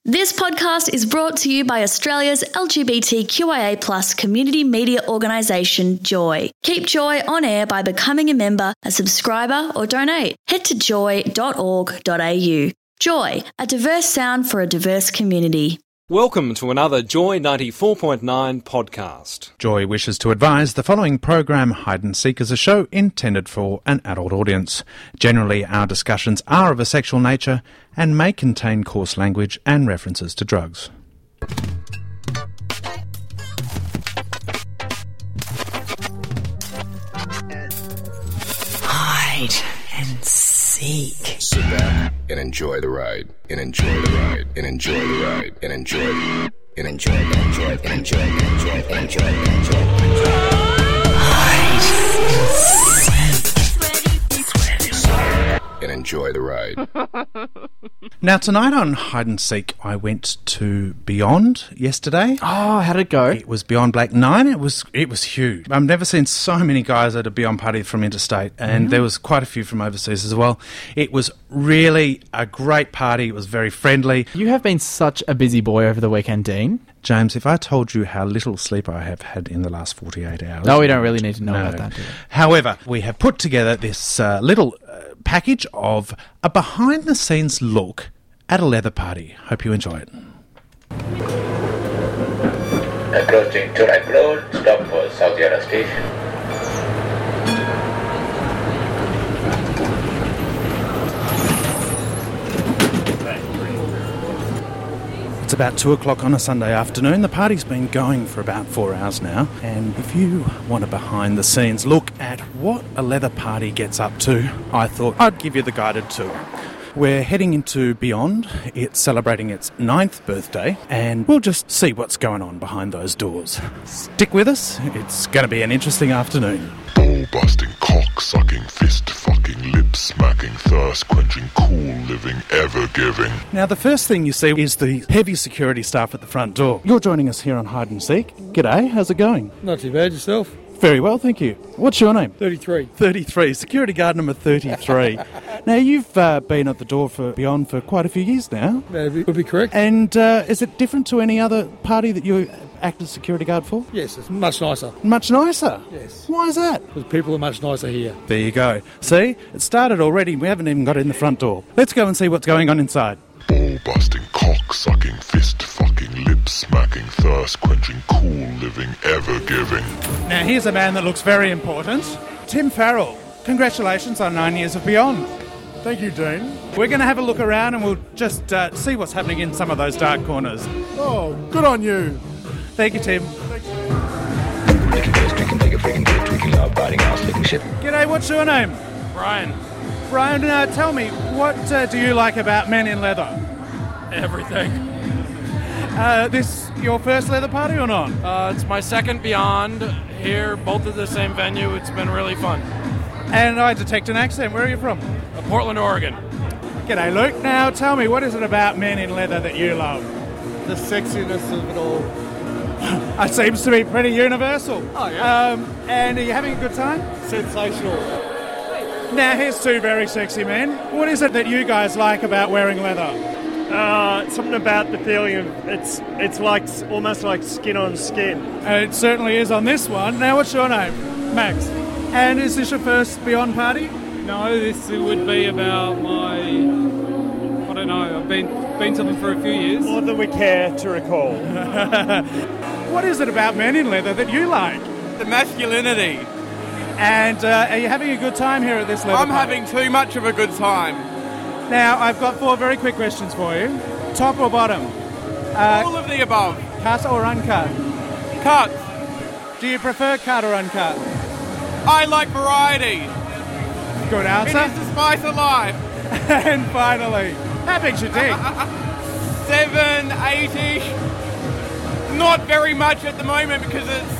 This podcast is brought to you by Australia's LGBTQIA+ community media organisation, Joy. Keep Joy on air by becoming a member, a subscriber or donate. Head to joy.org.au. Joy, a diverse sound for a diverse community. Welcome to another Joy 94.9 podcast. Joy wishes to advise the following program, Hide and Seek, is a show intended for an adult audience. Generally, our discussions are of a sexual nature and may contain coarse language and references to drugs. Hide and seek. Sit back and enjoy the ride. And enjoy the ride. And enjoy the ride. And enjoy the and enjoy and enjoy and enjoy and enjoy and enjoy and enjoy. Hide and seek. And enjoy the ride. Now, tonight on Hide and Seek, I went to Beyond yesterday. Oh, how'd it go? It was Beyond Black 9. It was huge. I've never seen so many guys at a Beyond party from interstate, and there was quite a few from overseas as well. It was really a great party. It was very friendly. You have been such a busy boy over the weekend, Dean. James, if I told you how little sleep I have had in the last 48 hours... No, we don't really need to know about that, do we? However, we have put together this little package of a behind-the-scenes look at a leather party. Hope you enjoy it. Approaching Turak Road, stop for South Yarra Station. It's about 2 o'clock on a Sunday afternoon. The party's been going for about 4 hours now. And if you want a behind-the-scenes look at what a leather party gets up to, I thought I'd give you the guided tour. We're heading into Beyond. It's celebrating its 9th birthday, and we'll just see what's going on behind those doors. Stick with us. It's going to be an interesting afternoon. Ball-busting, cock-sucking, fist-fucking, lip-smacking, thirst-quenching, cool-living, ever-giving. Now, the first thing you see is the heavy security staff at the front door. You're joining us here on Hide and Seek. G'day, how's it going? Not too bad, yourself? Very well, thank you. What's your name? 33. 33, security guard number 33. Now, you've been at the door for Beyond for quite a few years now. That would be correct. And is it different to any other party that you act as security guard for? Yes, it's much nicer. Much nicer? Yes. Why is that? Because people are much nicer here. There you go. See, it started already. We haven't even got in the front door. Let's go and see what's going on inside. Ball-busting, cock-sucking, fist-fucking, lip-smacking, thirst-quenching, cool-living, ever-giving. Now, here's a man that looks very important. Tim Farrell. Congratulations on 9 years of Beyond. Thank you, Dean. We're going to have a look around and we'll just see what's happening in some of those dark corners. Oh, good on you. Thank you, Tim. G'day, what's your name? Brian. Brian, tell me, what do you like about Men in Leather? Everything. This your first leather party or not? It's my second Beyond here, both at the same venue. It's been really fun. And I detect an accent. Where are you from? Portland, Oregon. G'day, Luke. Now, tell me, what is it about Men in Leather that you love? The sexiness of it all. It seems to be pretty universal. Oh, yeah. And are you having a good time? Sensational. Now, here's two very sexy men. What is it that you guys like about wearing leather? Something about the feeling of it's like almost like skin on skin. It certainly is on this one. Now, what's your name? Max. And is this your first Beyond party? No, this would be about my... I don't know, I've been to them for a few years. More than we care to recall. What is it about Men in Leather that you like? The masculinity. And are you having a good time here at this leather I'm party? having too much of a good time. Now, I've got 4 very quick questions for you. Top or bottom? All of the above. Cut or uncut? Cut. Do you prefer cut or uncut? I like variety. Good answer. It is the spice of life. And finally, how big's your dick? 7, 8-ish. Not very much at the moment because it's...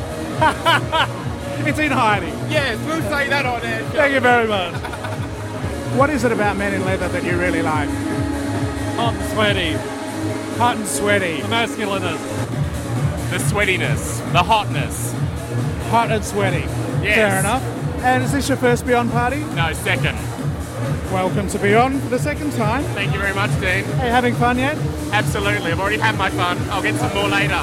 It's in hiding. Yes, we'll say that on air. Thank you very much. What is it about Men in Leather that you really like? Hot and sweaty. Hot and sweaty. The masculineness. The sweatiness. The hotness. Hot and sweaty. Yes. Fair enough. And is this your first Beyond party? No, second. welcome to Beyond for the second time. Thank you very much, Dean. Hey, having fun yet? Absolutely. I've already had my fun. I'll get some more later.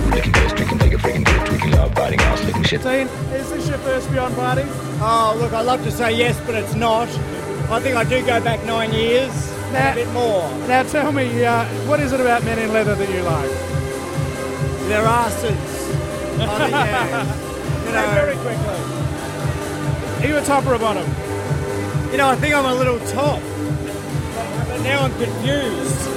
Dean, is this your first Beyond party? Oh, look, I'd love to say yes, but it's not. I think I do go back 9 years, a bit more. Now tell me, what is it about men in leather that you like? Their asses. I mean, yeah. You know, very quickly. Are you a top or a bottom? You know, I think I'm a little top. But now I'm confused.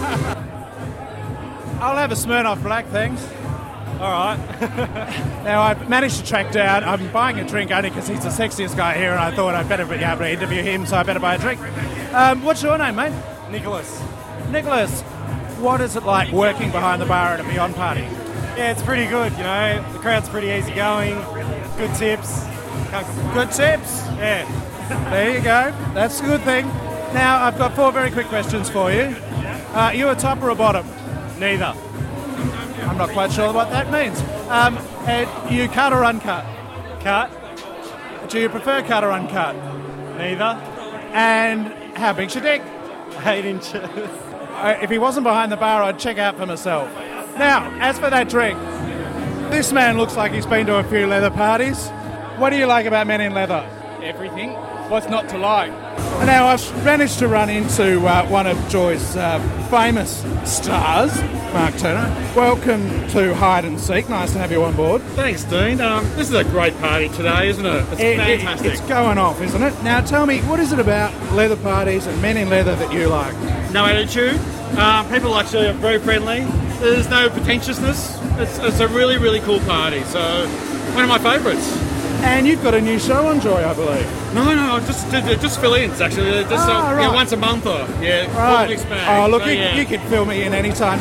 I'll have a Smirnoff Black, thanks. All right. Now, I've managed to track down, I'm buying a drink only because he's the sexiest guy here and I thought I'd better be able to interview him, so I better buy a drink. What's your name, mate? Nicholas. Nicholas, what is it like working behind the bar at a Beyond party? Yeah, it's pretty good, you know. The crowd's pretty easygoing. Good tips. Good tips? Yeah. There you go. That's a good thing. Now, I've got 4 very quick questions for you. You a top or a bottom? Neither. I'm not quite sure what that means. You cut or uncut? Cut. Do you prefer cut or uncut? Neither. And how big's your dick? 8 inches. If he wasn't behind the bar, I'd check out for myself. Now, as for that drink, this man looks like he's been to a few leather parties. What do you like about men in leather? Everything. What's not to like? Now, I've managed to run into one of Joy's famous stars, Mark Turner. Welcome to Hide and Seek. Nice to have you on board. Thanks, Dean. This is a great party today, isn't it? It's fantastic. It's going off, isn't it? Now, tell me, what is it about leather parties and men in leather that you like? No attitude. People actually are very friendly. There's no pretentiousness. It's a really, really cool party. So, one of my favourites. And you've got a new show on Joy, I believe. No, just fill-ins actually. Just right. Once a month or right. Oh, look, so, you can fill me in anytime.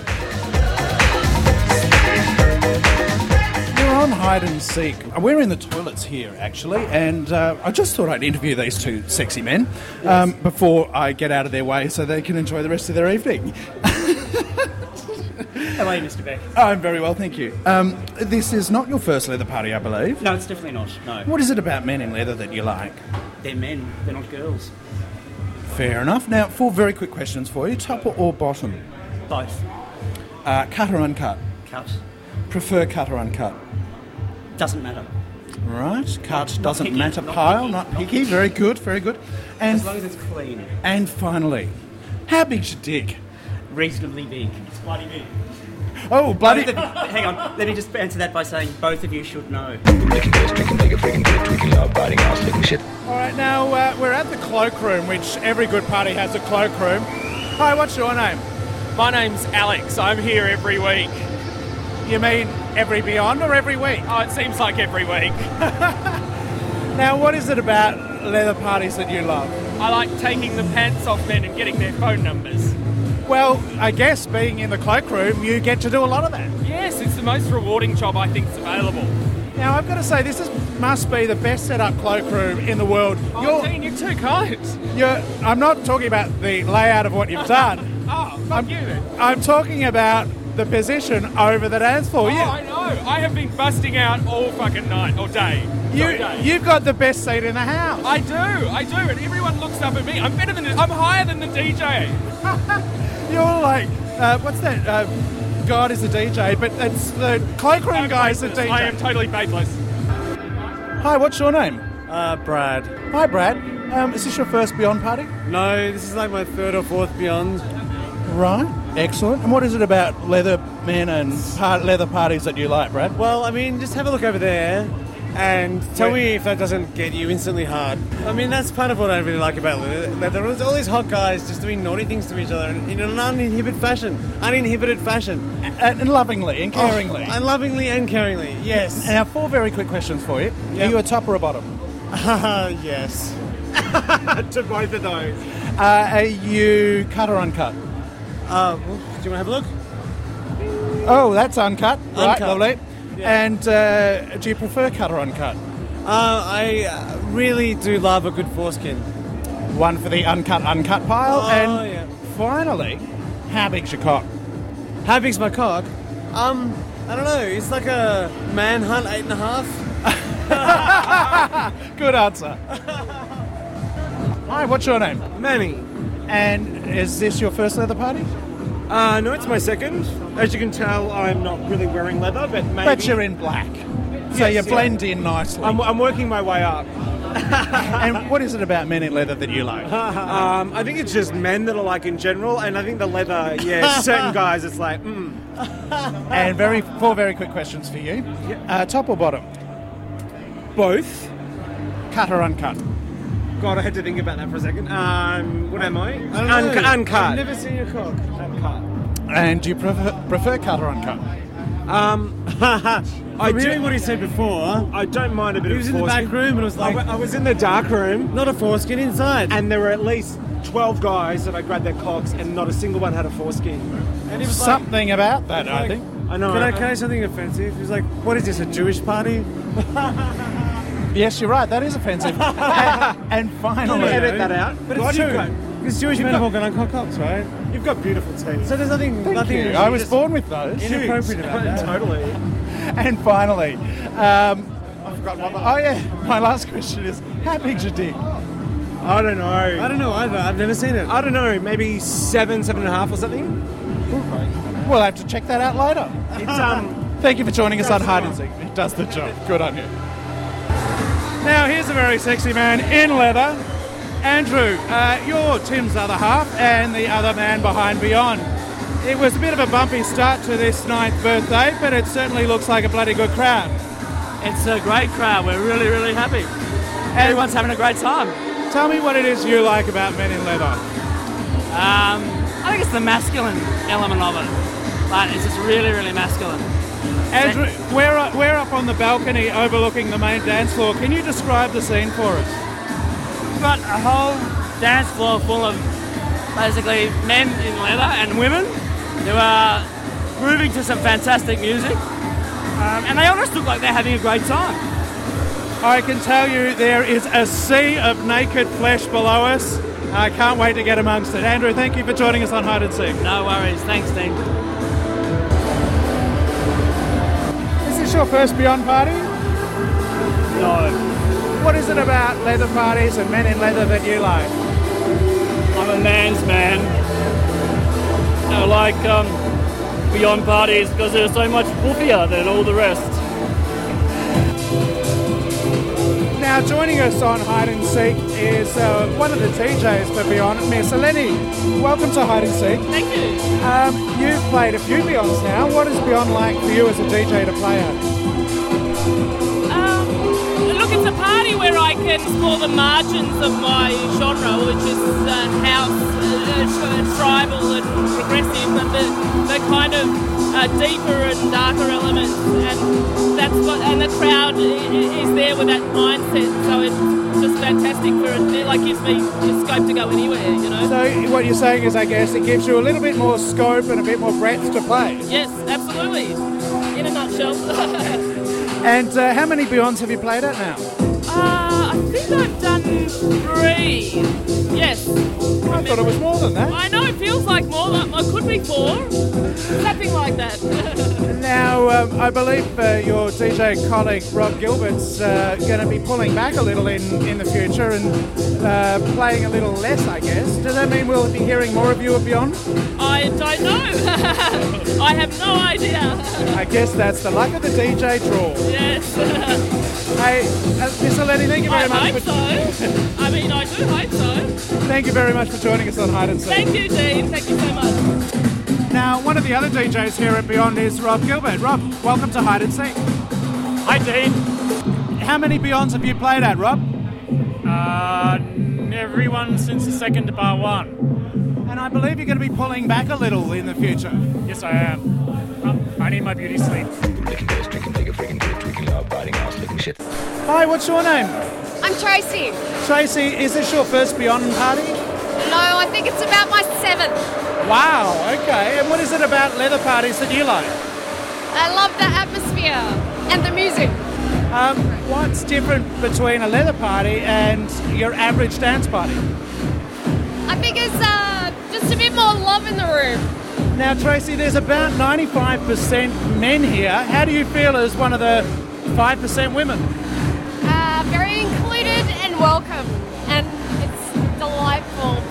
You're on Hide and Seek. We're in the toilets here, actually, and I just thought I'd interview these 2 sexy men before I get out of their way so they can enjoy the rest of their evening. How are you, Mr. Beck? I'm very well, thank you. This is not your first leather party, I believe. No, it's definitely not, no. What is it about men in leather that you like? They're men, they're not girls. Fair enough. Now, 4 very quick questions for you. Top or bottom? Both. Cut or uncut? Cut. Prefer cut or uncut? Doesn't matter. Right. Cut doesn't picky, matter. not Pile, picky, not not picky. picky. Very good, very good. And as long as it's clean. And finally, how big's your dick? Reasonably big. It's bloody big. Oh, bloody... Hang on, let me just answer that by saying both of you should know. Alright, now we're at the cloakroom, which every good party has a cloakroom. Hi, what's your name? My name's Alex. I'm here every week. You mean every Beyond or every week? Oh, it seems like every week. Now, what is it about leather parties that you love? I like taking the pants off men and getting their phone numbers. Well, I guess being in the cloakroom, you get to do a lot of that. Yes, it's the most rewarding job I think is available. Now, I've got to say, must be the best set up cloakroom in the world. Dean, you're too kind. I'm not talking about the layout of what you've done. Oh, fuck you then. I'm talking about the position over the dance floor. I know. I have been busting out all fucking night, all day. You've got the best seat in the house. I do, and everyone looks up at me. I'm higher than the DJ. You're like, what's that? God is a DJ, but it's the cloakroom guy is the DJ. I am totally faithless. Hi, what's your name? Brad. Hi, Brad. Is this your first Beyond party? No, this is like my 3rd or 4th Beyond. Right, excellent. And what is it about leather men and leather parties that you like, Brad? Well, I mean, just have a look over there and tell me if that doesn't get you instantly hard. I mean, that's part of what I really like about leather. There's all these hot guys just doing naughty things to each other in an uninhibited fashion. And lovingly and caringly. And lovingly and caringly, yes. Now, 4 very quick questions for you. Yep. Are you a top or a bottom? Yes. To both of those. Are you cut or uncut? Do you want to have a look? Oh, that's uncut. Right, Uncut. lovely. Yeah. And do you prefer cut or uncut? I really do love a good foreskin. One for the uncut pile. Oh, and yeah. finally, how big's your cock? How big's my cock? I don't know. It's like a manhunt 8.5. Good answer. Hi, what's your name? Manny. And is this your first leather party? No, it's my second. As you can tell, I'm not really wearing leather, but maybe... But you're in black. So you blend in nicely. I'm working my way up. And what is it about men in leather that you like? I think it's just men that I like in general, and I think the leather, certain guys, it's like, And four very quick questions for you. Top or bottom? Both. Cut or uncut? God, I had to think about that for a second. What am I? Uncut. Uncut. I've never seen your cock. Uncut. And do you prefer cut or uncut? From hearing what he said before, I don't mind a bit of foreskin. He was in the back room and it was like... I was in the dark room. Not a foreskin inside. And there were at least 12 guys that I grabbed their cocks and not a single one had a foreskin. And it was something about that, I think. I know. Can I say something offensive? He was like, what is this, a Jewish party? Yes, you're right. That is offensive. and finally... Can you edit that out? But it's true. Because Jewish men have all got uncut cocks, right? You've got beautiful teeth. So there's nothing... Thank you. I was born with those. Inappropriate about that. Totally. And finally, I forgot one. Oh yeah, my last question is, how big's your dick? I don't know. I don't know either. I've never seen it. I don't know. Maybe 7.5 or something. We'll have to check that out later. It's Thank you for joining us on Hide and Seek. It does the job. Good on you. Now here's a very sexy man in leather. Andrew, you're Tim's other half and the other man behind Beyond. It was a bit of a bumpy start to this 9th birthday, but it certainly looks like a bloody good crowd. It's a great crowd. We're really, really happy. Everyone's having a great time. Tell me what it is you like about men in leather. I think it's the masculine element of it. Like, it's just really, really masculine. Andrew, we're up on the balcony overlooking the main dance floor. Can you describe the scene for us? We've got a whole dance floor full of basically men in leather and women who are grooving to some fantastic music. And they all just look like they're having a great time. I can tell you there is a sea of naked flesh below us. I can't wait to get amongst it. Andrew, thank you for joining us on Hide and Seek. No worries. Thanks, Dean. Is this your first Beyond party? No. What is it about leather parties and men in leather that you like? I'm a man's man. I like Beyond parties because they're so much poofier than all the rest. Now joining us on Hide and Seek is one of the DJs for Beyond, Miss Eleni. Welcome to Hide and Seek. Thank you. You've played a few Beyonds now. What is Beyond like for you as a DJ to play at? Look, it's a party where I can explore the margins of my genre, which is house, tribal and progressive, but the kind of deeper and darker elements, and that's what, and the crowd is there with that mindset, so it's just fantastic it like gives me the scope to go anywhere, you know. So what you're saying is, I guess, it gives you a little bit more scope and a bit more breadth to play. Yes, absolutely. In a nutshell. And how many Beyonds have you played at now? I think I've done 3. Yes. I thought it was more than that. I know, it feels like more. It could be 4. Something like that. Now, I believe your DJ colleague Rob Gilbert's going to be pulling back a little in the future and playing a little less, I guess. Does that mean we'll be hearing more of you at Beyond? I don't know. I have no idea. I guess that's the luck of the DJ draw. Yes. Hey, Miss Eleni, thank you very much. I hope so. I mean, I do hope so. Thank you very much for joining us on Hide and Seek. Thank you, Dean. Thank you so much. Now, one of the other DJs here at Beyond is Rob Gilbert. Rob, welcome to Hide and Seek. Hi, Dean. How many Beyonds have you played at, Rob? Everyone since the second bar 1. And I believe you're going to be pulling back a little in the future. Yes, I am. I need my beauty sleep. Hi, what's your name? I'm Tracy. Tracy, is this your first Beyond party? No, I think it's about my 7th. Wow, okay. And what is it about leather parties that you like? I love the atmosphere and the music. What's different between a leather party and your average dance party? I think it's just a bit more love in the room. Now, Tracy, there's about 95% men here. How do you feel as one of the 5% women? Very included and welcome, and it's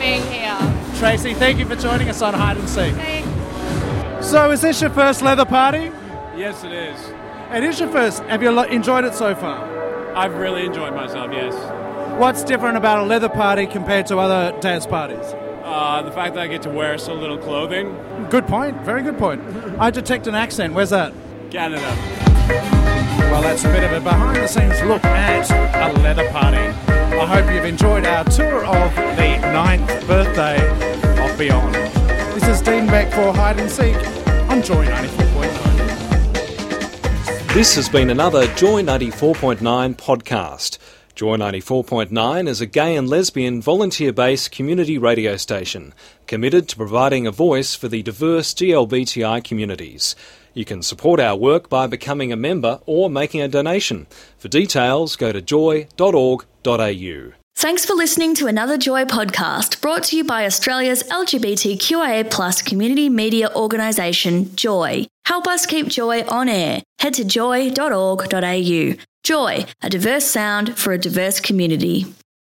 being here. Tracy, thank you for joining us on Hide and Seek. Thanks. So, is this your first leather party? Yes, it is. It is your first. Have you enjoyed it so far? I've really enjoyed myself, yes. What's different about a leather party compared to other dance parties? The fact that I get to wear so little clothing. Good point. Very good point. I detect an accent. Where's that? Canada. Well, that's a bit of a behind-the-scenes look at a leather party. I hope you've enjoyed our tour of the 9th birthday of Beyond. This is Dean Beck for Hide and Seek on Joy 94.9. This has been another Joy 94.9 podcast. Joy 94.9 is a gay and lesbian volunteer-based community radio station committed to providing a voice for the diverse GLBTI communities. You can support our work by becoming a member or making a donation. For details, go to joy.org.au. Thanks for listening to another Joy podcast brought to you by Australia's LGBTQIA+ community media organisation, Joy. Help us keep Joy on air. Head to joy.org.au. Joy, a diverse sound for a diverse community.